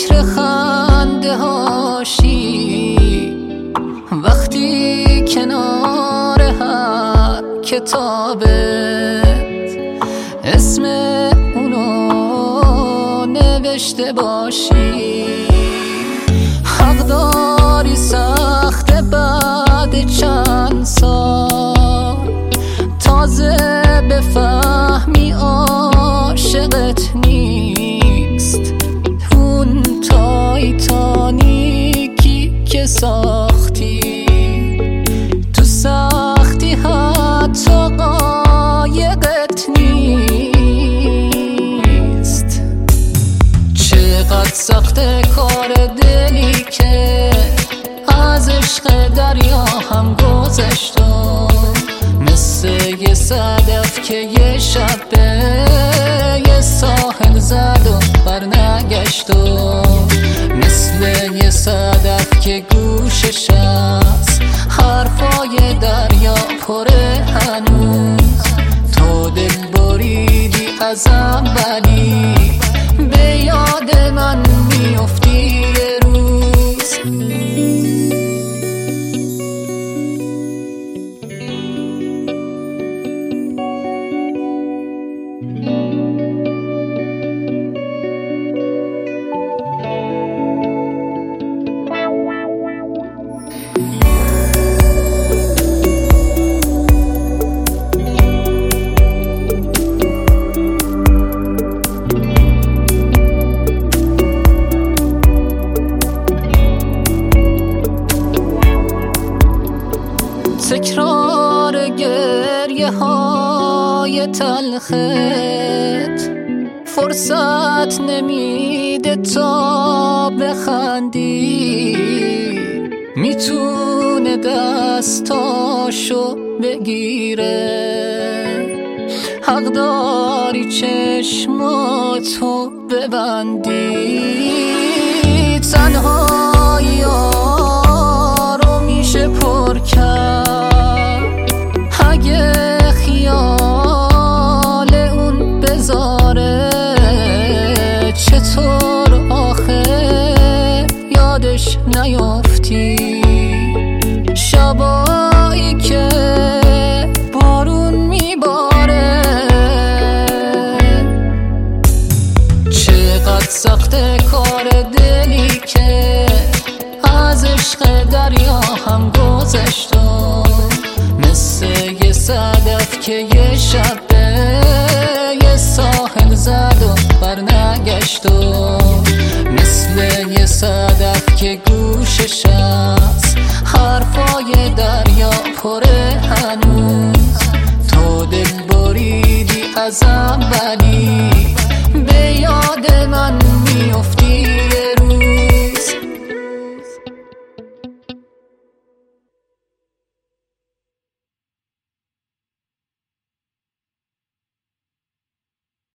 فکر خنده هاشی وقتی کنار هر کتابت اسم اونو نوشته باشی. حق داری سخت بعد چند سال تازه بفهمی عاشقت نیست. اون تایتانیکی که ساختی تو سختی حتی قایقت نیست. چقدر سخت کار دلی که از عشق دریا هم گذشتم، مثل یه صدف که یه شب به یه ساحل زد و برنگشتم، مثل یه صدف که گوشش از حرفای دریا پره هنوز. تو دل بریدی ازم ولی به یاد من میافتی یه روز. تکرار گریه های تلخت فرصت نمیده تا بخندی، میتونه دستاشو بگیره. حق داری چشماتو ببندی، تنهایی رو میشه پر کرد اگه خیال اون بذاره. چطور آخه یادش نیافتی شبایی که بارون میباره؟ چقدر سخت کار دلی که از عشق دریا هم گذشتم، مثل یه صدف که یه شب به یه ساحل زد و برنگشتم، مثل یه صدف که گوشش از حرفای دریا پره هنوز. تو دل بریدی ازم ولی به یاد من